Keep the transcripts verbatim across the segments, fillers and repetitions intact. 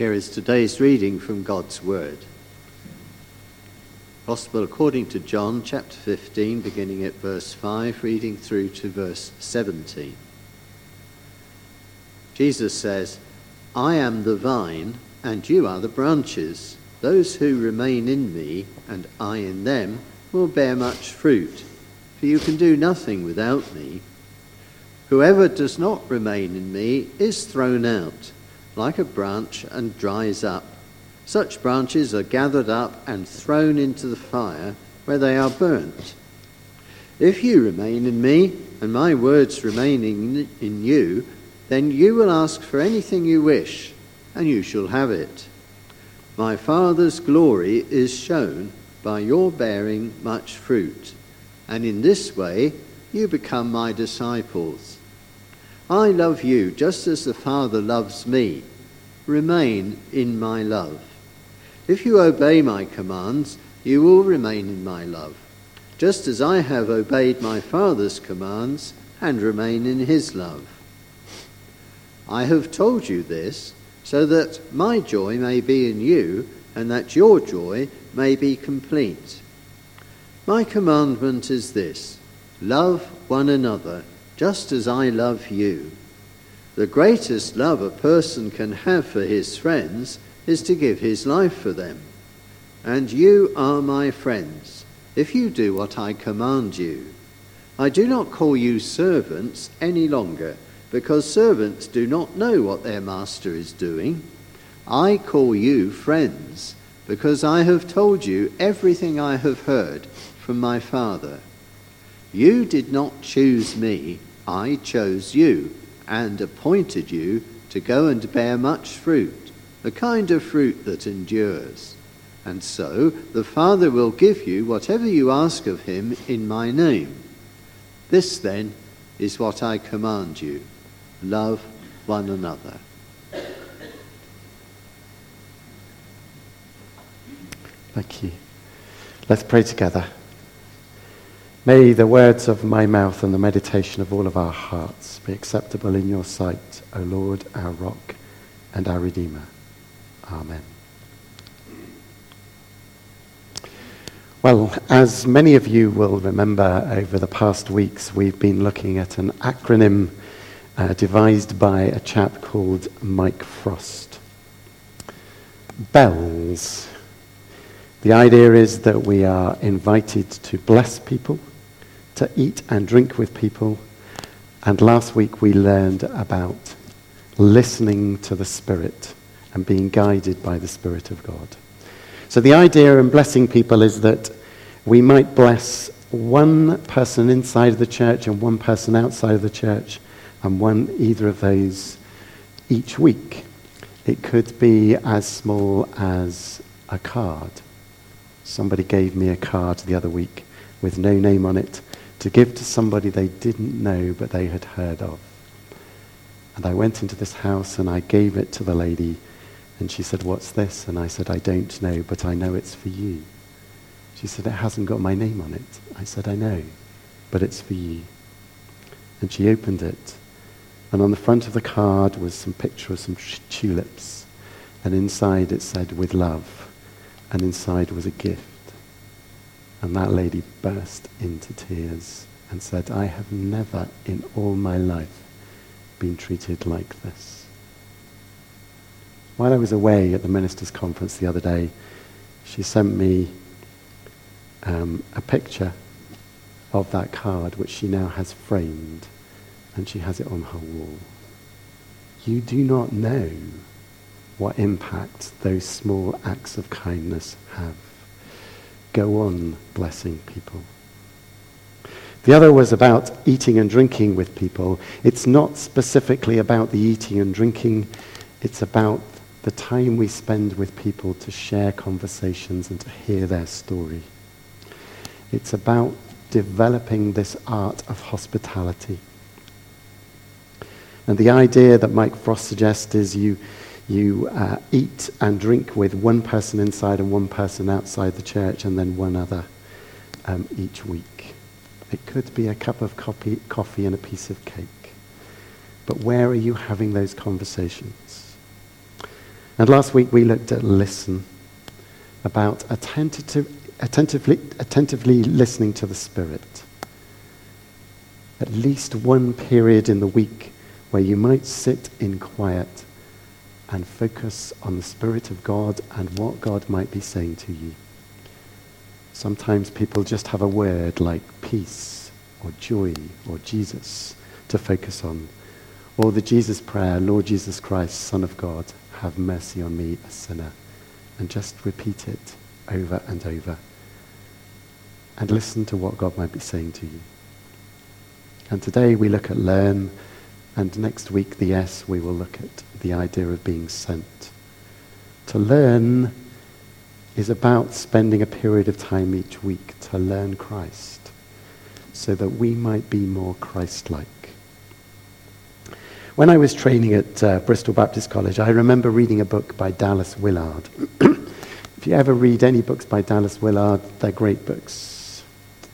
Here is today's reading from God's Word. Gospel according to John, chapter fifteen, beginning at verse five, reading through to verse seventeen. Jesus says, "I am the vine, and you are the branches. Those who remain in me, and I in them, will bear much fruit, for you can do nothing without me. Whoever does not remain in me is thrown out, like a branch, and dries up. Such branches are gathered up and thrown into the fire, where they are burnt. If you remain in me, and my words remaining in you, then you will ask for anything you wish, and you shall have it. My Father's glory is shown by your bearing much fruit, and in this way you become my disciples. I love you just as the Father loves me. Remain in my love. If you obey my commands, you will remain in my love, just as I have obeyed my Father's commands and remain in his love. I have told you this so that my joy may be in you and that your joy may be complete. My commandment is this: love one another just as I love you. The greatest love a person can have for his friends is to give his life for them. And you are my friends, if you do what I command you. I do not call you servants any longer, because servants do not know what their master is doing. I call you friends, because I have told you everything I have heard from my Father. You did not choose me, I chose you, and appointed you to go and bear much fruit, the kind of fruit that endures. And so the Father will give you whatever you ask of him in my name. This then is what I command you: love one another." Thank you. Let's pray together. May the words of my mouth and the meditation of all of our hearts be acceptable in your sight, O Lord, our rock and our Redeemer. Amen. Well, as many of you will remember, over the past weeks we've been looking at an acronym uh, devised by a chap called Mike Frost. BELLS. The idea is that we are invited to bless people, to eat and drink with people, and last week we learned about listening to the Spirit and being guided by the Spirit of God. So the idea in blessing people is that we might bless one person inside of the church and one person outside of the church, and one either of those each week. It could be as small as a card. Somebody gave me a card the other week with no name on it to give to somebody they didn't know but they had heard of. And I went into this house and I gave it to the lady, and she said, "What's this?" And I said, "I don't know, but I know it's for you." She said, "It hasn't got my name on it." I said, "I know, but it's for you." And she opened it, and on the front of the card was some picture of some tulips, and inside it said, "With love," and inside was a gift. And that lady burst into tears and said, "I have never in all my life been treated like this." While I was away at the ministers' conference the other day, she sent me um, a picture of that card, which she now has framed, and she has it on her wall. You do not know what impact those small acts of kindness have. Go on blessing people. The other was about eating and drinking with people. It's not specifically about the eating and drinking. It's about the time we spend with people to share conversations and to hear their story. It's about developing this art of hospitality. And the idea that Mike Frost suggests is you You uh, eat and drink with one person inside and one person outside the church, and then one other um, each week. It could be a cup of coffee, coffee and a piece of cake. But where are you having those conversations? And last week we looked at listen, about attentive, attentively, attentively listening to the Spirit. At least one period in the week where you might sit in quiet and focus on the Spirit of God and what God might be saying to you. Sometimes people just have a word like peace or joy or Jesus to focus on. Or the Jesus prayer, Lord Jesus Christ, Son of God, have mercy on me, a sinner. And just repeat it over and over. And listen to what God might be saying to you. And today we look at learn, and next week, the S, we will look at the idea of being sent. To learn is about spending a period of time each week to learn Christ, so that we might be more Christ-like. When I was training at uh, Bristol Baptist College, I remember reading a book by Dallas Willard. If you ever read any books by Dallas Willard, they're great books.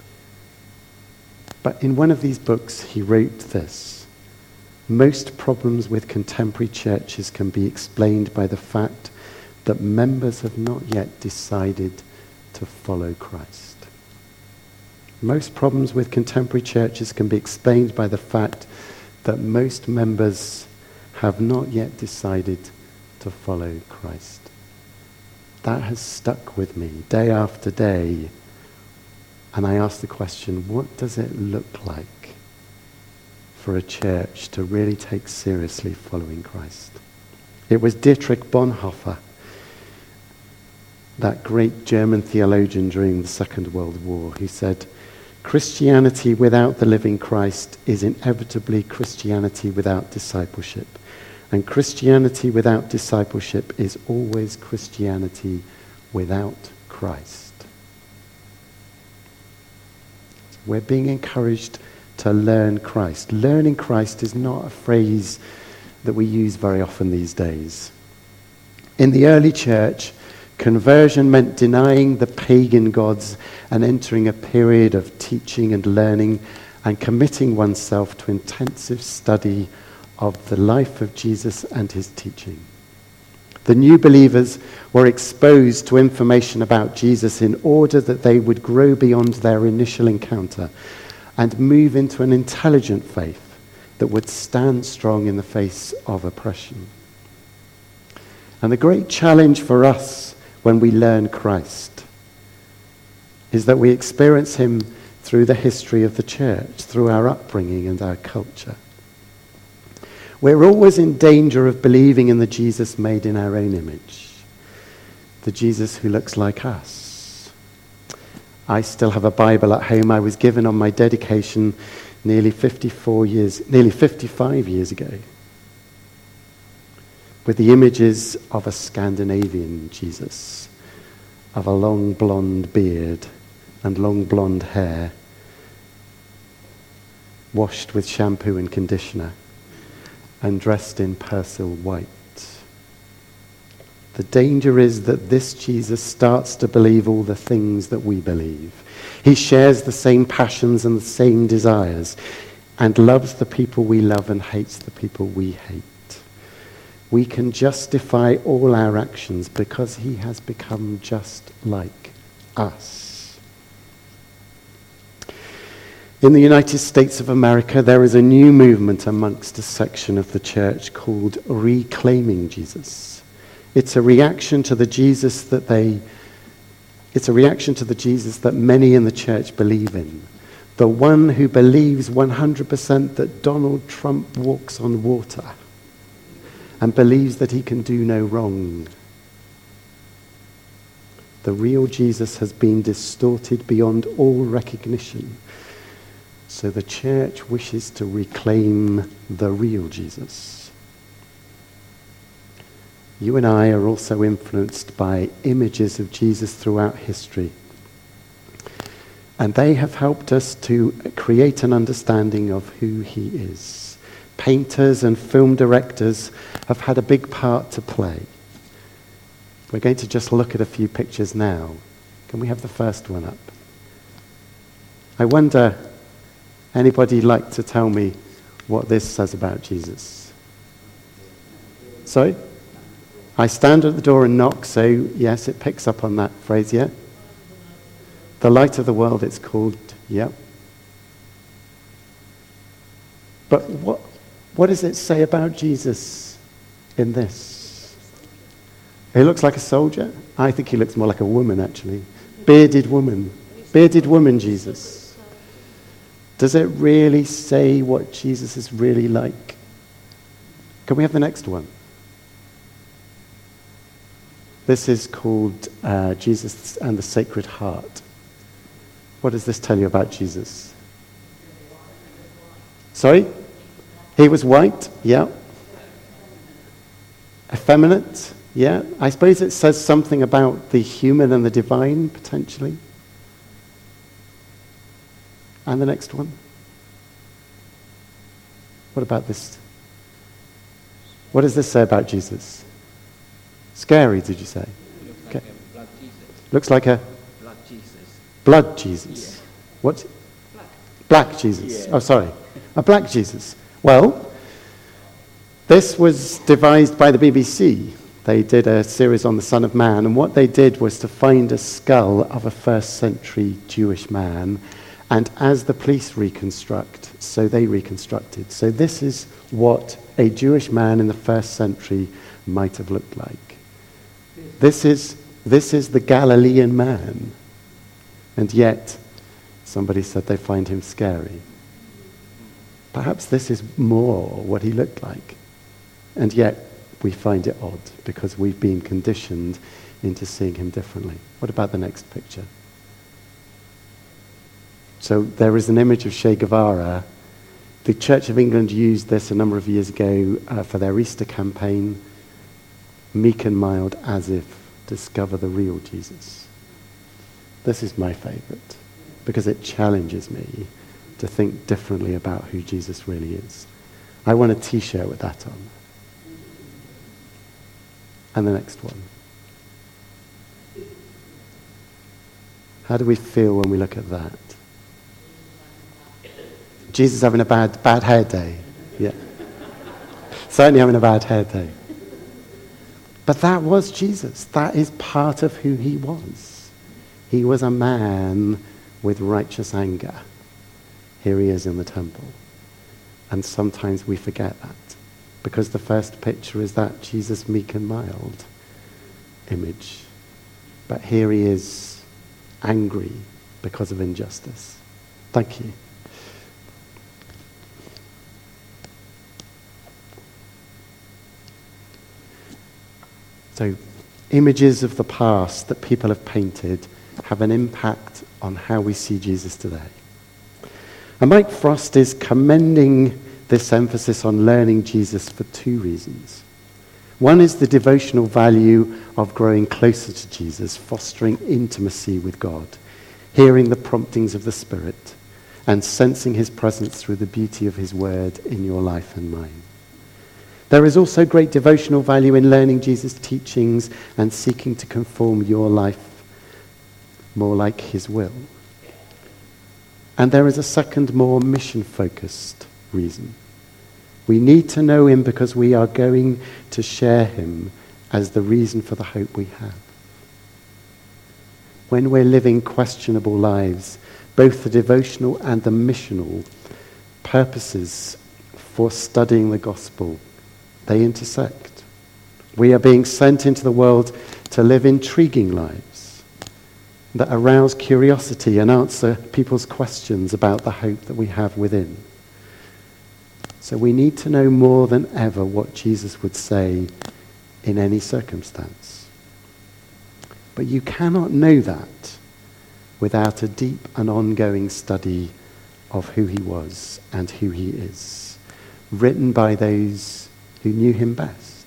But in one of these books, he wrote this: most problems with contemporary churches can be explained by the fact that members have not yet decided to follow Christ. Most problems with contemporary churches can be explained by the fact that most members have not yet decided to follow Christ. That has stuck with me day after day. And I ask the question, what does it look like for a church to really take seriously following Christ? It was Dietrich Bonhoeffer, that great German theologian during the Second World War, who said, Christianity without the living Christ is inevitably Christianity without discipleship. And Christianity without discipleship is always Christianity without Christ. We're being encouraged to learn Christ. Learning Christ is not a phrase that we use very often these days. In the early church, conversion meant denying the pagan gods and entering a period of teaching and learning and committing oneself to intensive study of the life of Jesus and his teaching. The new believers were exposed to information about Jesus in order that they would grow beyond their initial encounter and move into an intelligent faith that would stand strong in the face of oppression. And the great challenge for us when we learn Christ is that we experience him through the history of the church, through our upbringing and our culture. We're always in danger of believing in the Jesus made in our own image, the Jesus who looks like us. I still have a Bible at home I was given on my dedication nearly fifty-four years, nearly fifty-five years ago, with the images of a Scandinavian Jesus, of a long blonde beard and long blonde hair, washed with shampoo and conditioner, and dressed in Persil white. The danger is that this Jesus starts to believe all the things that we believe. He shares the same passions and the same desires, and loves the people we love and hates the people we hate. We can justify all our actions because he has become just like us. In the United States of America, there is a new movement amongst a section of the church called Reclaiming Jesus. It's a reaction to the Jesus that they, it's a reaction to the Jesus that many in the church believe in. The one who believes one hundred percent that Donald Trump walks on water and believes that he can do no wrong. The real Jesus has been distorted beyond all recognition. So the church wishes to reclaim the real Jesus. You and I are also influenced by images of Jesus throughout history. And they have helped us to create an understanding of who he is. Painters and film directors have had a big part to play. We're going to just look at a few pictures now. Can we have the first one up? I wonder, anybody like to tell me what this says about Jesus? Sorry? I stand at the door and knock, so yes, it picks up on that phrase, yeah? The light of the world, it's called, yeah. But what, what does it say about Jesus in this? He looks like a soldier. I think he looks more like a woman, actually. Bearded woman. Bearded woman, Jesus. Does it really say what Jesus is really like? Can we have the next one? This is called uh, Jesus and the Sacred Heart. What does this tell you about Jesus? Sorry? He was white, yeah. Effeminate, yeah. I suppose it says something about the human and the divine, potentially. And the next one? What about this? What does this say about Jesus? Scary, did you say? Looks Okay. like a blood Jesus. Looks like a Blood Jesus. blood Jesus. Yeah. What? Black. Black Jesus. Yeah. Oh, sorry. A black Jesus. Well, this was devised by the B B C. They did a series on the Son of Man, and what they did was to find a skull of a first century Jewish man, and as the police reconstruct, so they reconstructed. So this is what a Jewish man in the first century might have looked like. This is, this is the Galilean man, and yet somebody said they find him scary. Perhaps this is more what he looked like, and yet we find it odd because we've been conditioned into seeing him differently. What about the next picture? So there is an image of Che Guevara. The Church of England used this a number of years ago uh, for their Easter campaign. Meek and mild as if, discover the real Jesus. This is my favorite because it challenges me to think differently about who Jesus really is. I want a t-shirt with that on. And the next one. How do we feel when we look at that? Jesus having a bad, bad hair day. Yeah. Certainly having a bad hair day. But that was Jesus. That is part of who he was. He was a man with righteous anger. Here he is in the temple. And sometimes we forget that. Because the first picture is that Jesus meek and mild image. But here he is angry because of injustice. Thank you. So, images of the past that people have painted have an impact on how we see Jesus today. And Mike Frost is commending this emphasis on learning Jesus for two reasons. One is the devotional value of growing closer to Jesus, fostering intimacy with God, hearing the promptings of the Spirit, and sensing his presence through the beauty of his word in your life and mine. There is also great devotional value in learning Jesus' teachings and seeking to conform your life more like his will. And there is a second, more mission-focused reason. We need to know him because we are going to share him as the reason for the hope we have. When we're living questionable lives, both the devotional and the missional purposes for studying the gospel, they intersect. We are being sent into the world to live intriguing lives that arouse curiosity and answer people's questions about the hope that we have within. So we need to know more than ever what Jesus would say in any circumstance. But you cannot know that without a deep and ongoing study of who he was and who he is, written by those who knew him best.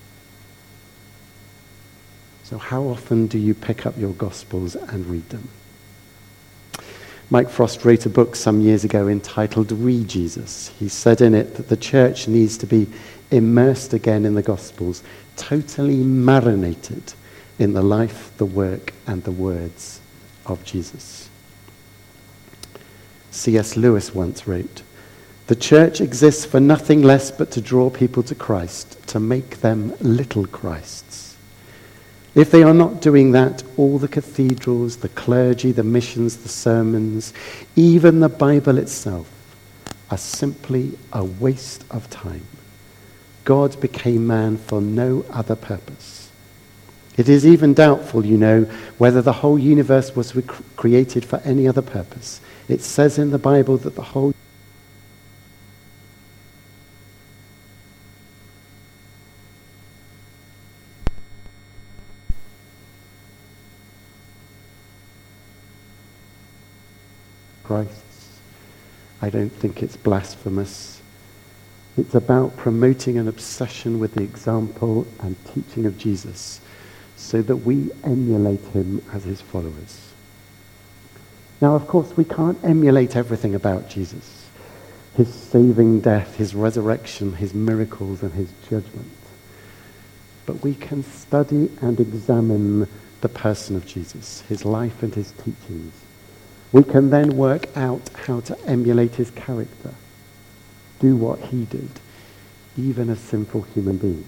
So how often do you pick up your Gospels and read them? Mike Frost wrote a book some years ago entitled Read Jesus. He said in it that the church needs to be immersed again in the Gospels, totally marinated in the life, the work, and the words of Jesus. C S Lewis once wrote, The church exists for nothing less but to draw people to Christ, to make them little Christs. If they are not doing that, all the cathedrals, the clergy, the missions, the sermons, even the Bible itself, are simply a waste of time. God became man for no other purpose. It is even doubtful, you know, whether the whole universe was rec- created for any other purpose. It says in the Bible that the whole Christ's. I don't think it's blasphemous. It's about promoting an obsession with the example and teaching of Jesus so that we emulate him as his followers. Now, of course, we can't emulate everything about Jesus. His saving death, his resurrection, his miracles, and his judgment. But we can study and examine the person of Jesus, his life and his teachings. We can then work out how to emulate his character, do what he did, even as sinful human beings.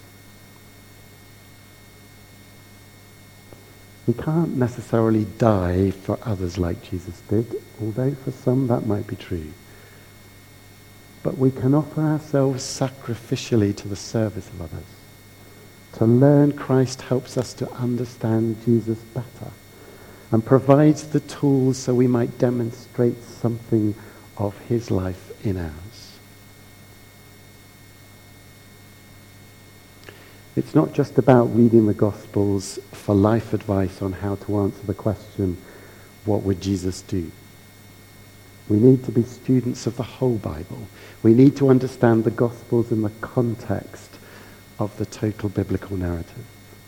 We can't necessarily die for others like Jesus did, although for some that might be true. But we can offer ourselves sacrificially to the service of others. To learn Christ helps us to understand Jesus better and provides the tools so we might demonstrate something of his life in ours. It's not just about reading the Gospels for life advice on how to answer the question, what would Jesus do? We need to be students of the whole Bible. We need to understand the Gospels in the context of the total biblical narrative.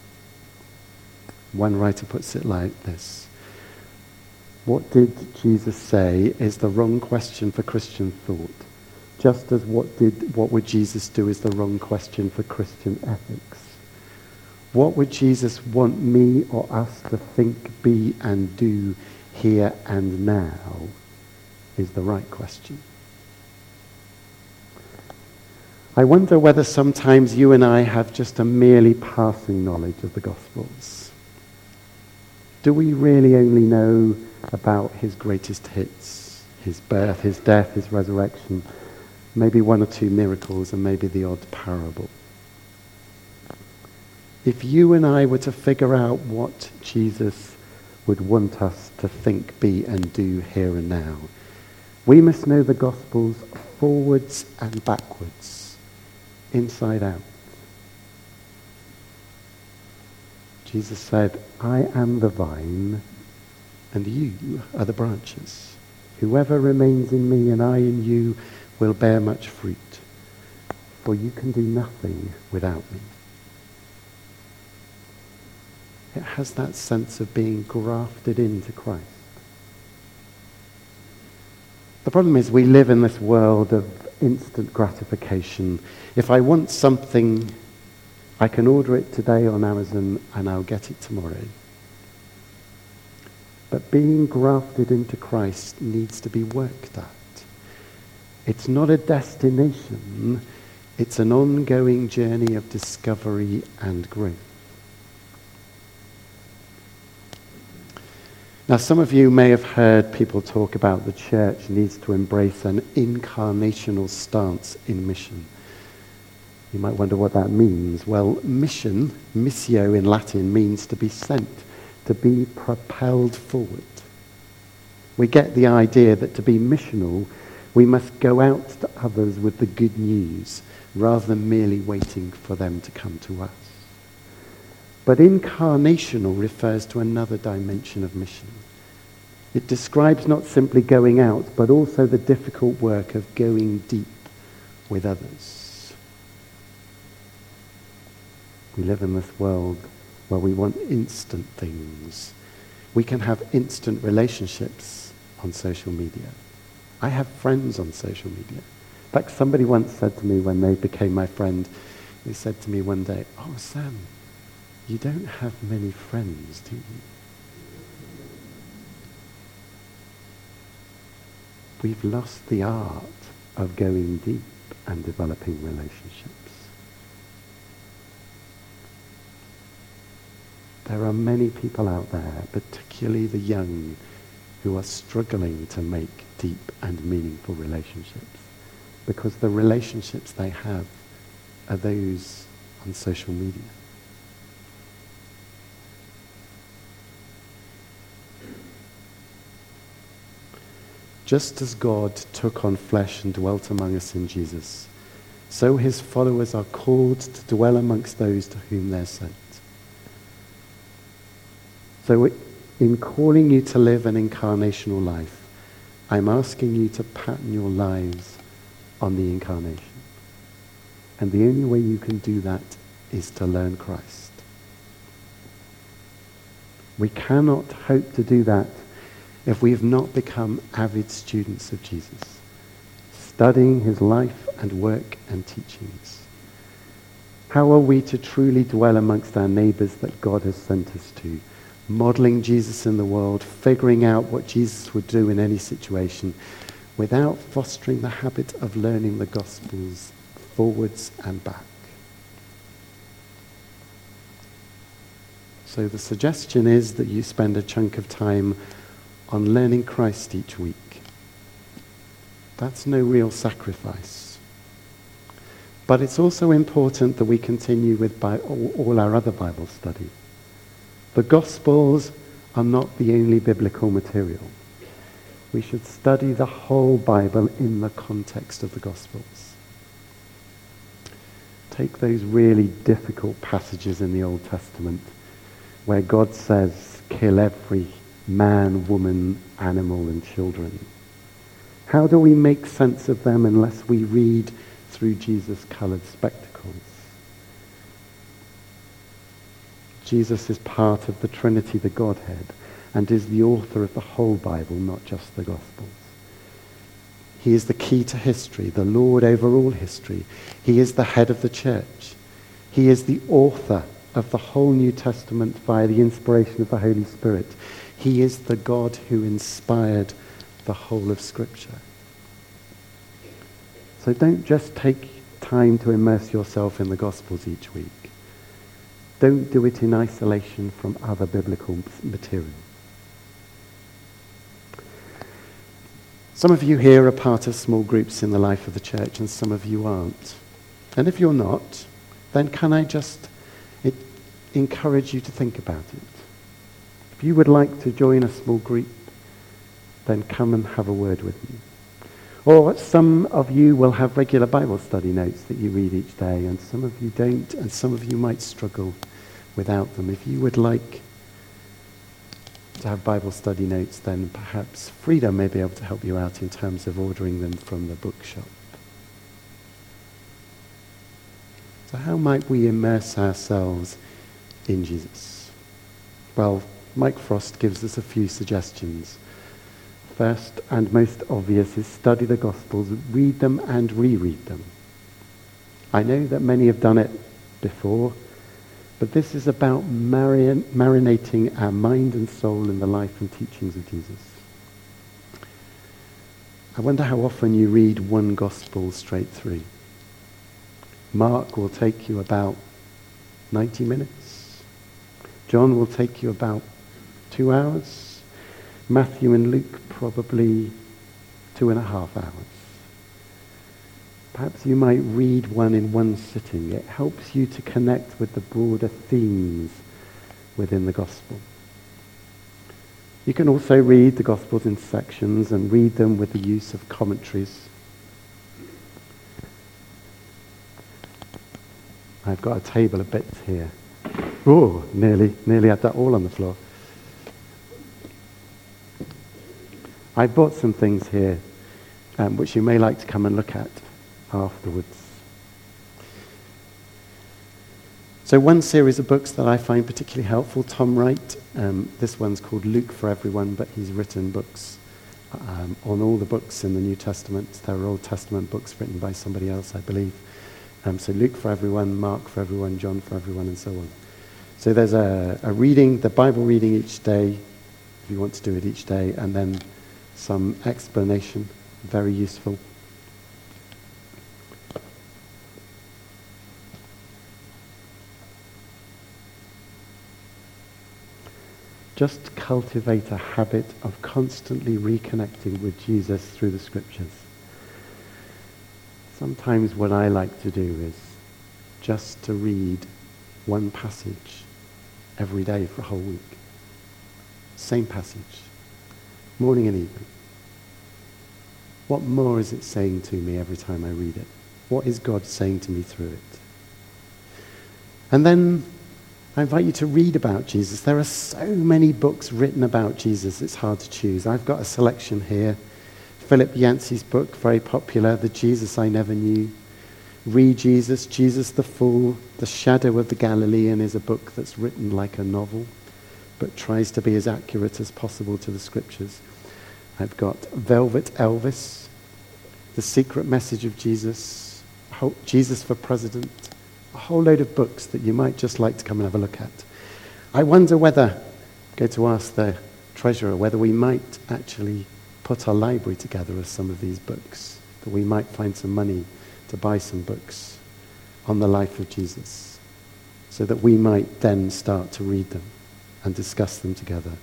One writer puts it like this: what did Jesus say is the wrong question for Christian thought, just as what did what would Jesus do is the wrong question for Christian ethics. What would Jesus want me or us to think, be, and do here and now is the right question. I wonder whether sometimes you and I have just a merely passing knowledge of the Gospels. Do we really only know about his greatest hits, his birth, his death, his resurrection, maybe one or two miracles, and maybe the odd parable? If you and I were to figure out what Jesus would want us to think, be, and do here and now, we must know the Gospels forwards and backwards, inside out. Jesus said, I am the vine, and you are the branches. Whoever remains in me and I in you will bear much fruit, for you can do nothing without me. It has that sense of being grafted into Christ. The problem is we live in this world of instant gratification. If I want something, I can order it today on Amazon and I'll get it tomorrow. But being grafted into Christ needs to be worked at. It's not a destination, it's an ongoing journey of discovery and growth. Now, some of you may have heard people talk about the church needs to embrace an incarnational stance in mission. You might wonder what that means. Well, mission, missio in Latin, means to be sent, to be propelled forward. We get the idea that to be missional, we must go out to others with the good news rather than merely waiting for them to come to us. But incarnational refers to another dimension of mission. It describes not simply going out, but also the difficult work of going deep with others. We live in this world where we want instant things. We can have instant relationships on social media. I have friends on social media. In fact, somebody once said to me when they became my friend, they said to me one day, "Oh, Sam, you don't have many friends, do you?" We've lost the art of going deep and developing relationships. There are many people out there, particularly the young, who are struggling to make deep and meaningful relationships because the relationships they have are those on social media. Just as God took on flesh and dwelt among us in Jesus, so his followers are called to dwell amongst those to whom they're sent. So in calling you to live an incarnational life, I'm asking you to pattern your lives on the incarnation. And the only way you can do that is to learn Christ. We cannot hope to do that if we have not become avid students of Jesus, studying his life and work and teachings. How are we to truly dwell amongst our neighbours that God has sent us to, modelling Jesus in the world, figuring out what Jesus would do in any situation, without fostering the habit of learning the Gospels forwards and back? So the suggestion is that you spend a chunk of time on learning Christ each week. That's no real sacrifice. But it's also important that we continue with bi- all our other Bible study. The Gospels are not the only biblical material. We should study the whole Bible in the context of the Gospels. Take those really difficult passages in the Old Testament where God says, kill every man, woman, animal, and children. How do we make sense of them unless we read through Jesus-coloured spectacles? Jesus is part of the Trinity, the Godhead, and is the author of the whole Bible, not just the Gospels. He is the key to history, the Lord over all history. He is the head of the church. He is the author of the whole New Testament via the inspiration of the Holy Spirit. He is the God who inspired the whole of Scripture. So don't just take time to immerse yourself in the Gospels each week. Don't do it in isolation from other biblical material. Some of you here are part of small groups in the life of the church, and some of you aren't. And if you're not, then can I just it, encourage you to think about it? If you would like to join a small group, then come and have a word with me. Or some of you will have regular Bible study notes that you read each day, and some of you don't, and some of you might struggle without them. If you would like to have Bible study notes, then perhaps Frida may be able to help you out in terms of ordering them from the bookshop. So how might we immerse ourselves in Jesus? Well, Mike Frost gives us a few suggestions. First and most obvious is study the Gospels, read them and reread them. I know that many have done it before, but this is about marin- marinating our mind and soul in the life and teachings of Jesus. I wonder how often you read one Gospel straight through. Mark will take you about ninety minutes. John will take you about two hours. Matthew and Luke probably two and a half hours. Perhaps you might read one in one sitting. It helps you to connect with the broader themes within the Gospel. You can also read the Gospels in sections and read them with the use of commentaries. I've got a table of bits here. Oh, nearly, nearly had that all on the floor. I bought some things here um, which you may like to come and look at afterwards. So one series of books that I find particularly helpful, Tom Wright, um, this one's called Luke for Everyone, but he's written books um, on all the books in the New Testament. There are Old Testament books written by somebody else, I believe. Um, so Luke for everyone, Mark for everyone, John for everyone, and so on. So there's a, a reading, the Bible reading each day, if you want to do it each day, and then some explanation, very useful. just cultivate a habit of constantly reconnecting with Jesus through the scriptures. Sometimes what I like to do is just to read one passage every day for a whole week. Same passage, morning and evening. What more is it saying to me every time I read it? What is God saying to me through it? And then I invite you to read about Jesus. There are so many books written about Jesus, it's hard to choose. I've got a selection here. Philip Yancey's book, very popular, The Jesus I Never Knew. Read Jesus, Jesus the Fool, The Shadow of the Galilean is a book that's written like a novel, but tries to be as accurate as possible to the scriptures. I've got Velvet Elvis, The Secret Message of Jesus, Jesus for President, a whole load of books that you might just like to come and have a look at. I wonder whether, go to ask the treasurer, whether we might actually put our library together of some of these books, that we might find some money to buy some books on the life of Jesus, so that we might then start to read them and discuss them together.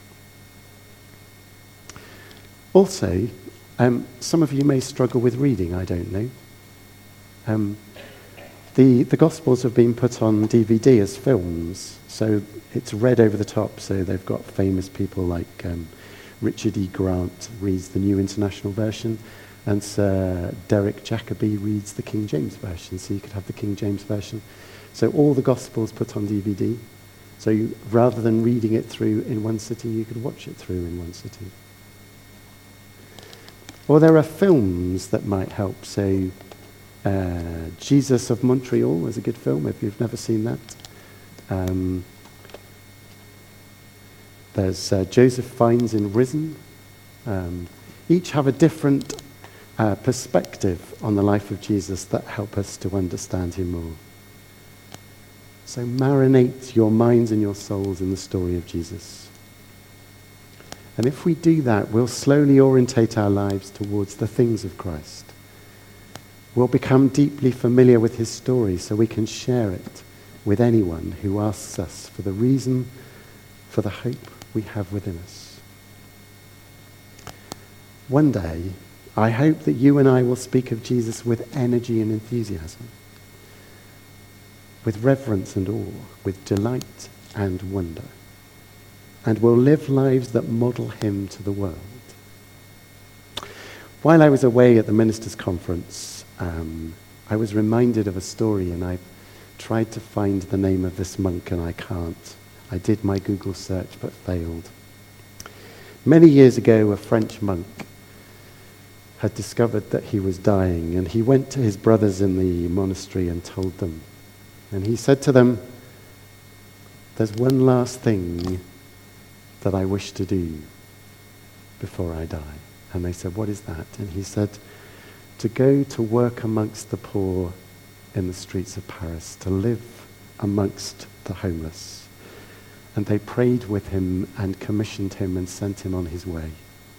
Also, um, some of you may struggle with reading, I don't know. Um, the, the Gospels have been put on D V D as films, so it's read over the top, so they've got famous people like um, Richard E. Grant reads the New International Version, and Sir Derek Jacobi reads the King James Version, so you could have the King James Version. So all the Gospels put on D V D, so you, rather than reading it through in one sitting, you could watch it through in one sitting. Or there are films that might help, so uh, Jesus of Montreal is a good film if you've never seen that. Um, there's uh, Joseph Fiennes in Risen. Um, each have a different uh, perspective on the life of Jesus that help us to understand him more. So marinate your minds and your souls in the story of Jesus. And if we do that, we'll slowly orientate our lives towards the things of Christ. We'll become deeply familiar with his story so we can share it with anyone who asks us for the reason for the hope we have within us. One day, I hope that you and I will speak of Jesus with energy and enthusiasm, with reverence and awe, with delight and wonder, and will live lives that model him to the world. While I was away at the Ministers' Conference, um, I was reminded of a story, and I've tried to find the name of this monk, and I can't. I did my Google search, but failed. Many years ago, a French monk had discovered that he was dying, and he went to his brothers in the monastery and told them. And he said to them, "There's one last thing that I wish to do before I die." And they said, "What is that?" And he said, "To go to work amongst the poor in the streets of Paris, to live amongst the homeless." And they prayed with him and commissioned him and sent him on his way.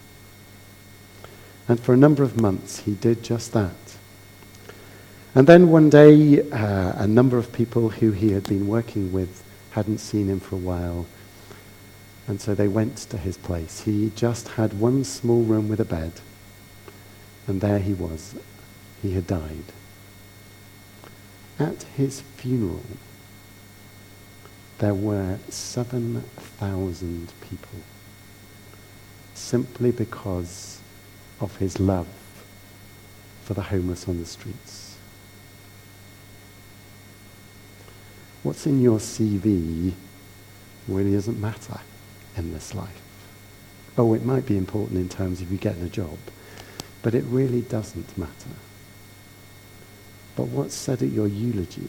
And for a number of months, he did just that. And then one day, uh, a number of people who he had been working with hadn't seen him for a while. And so they went to his place. He just had one small room with a bed. And there he was. He had died. At his funeral, there were seven thousand people, simply because of his love for the homeless on the streets. What's in your C V really doesn't matter in this life. Oh, it might be important in terms of you getting a job, but it really doesn't matter. But what's said at your eulogy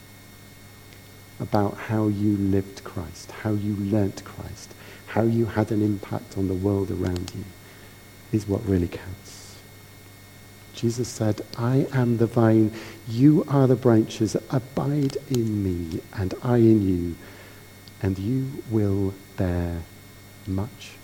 about how you lived Christ, how you learnt Christ, how you had an impact on the world around you, is what really counts. Jesus said, "I am the vine, you are the branches, abide in me, and I in you, and you will bear much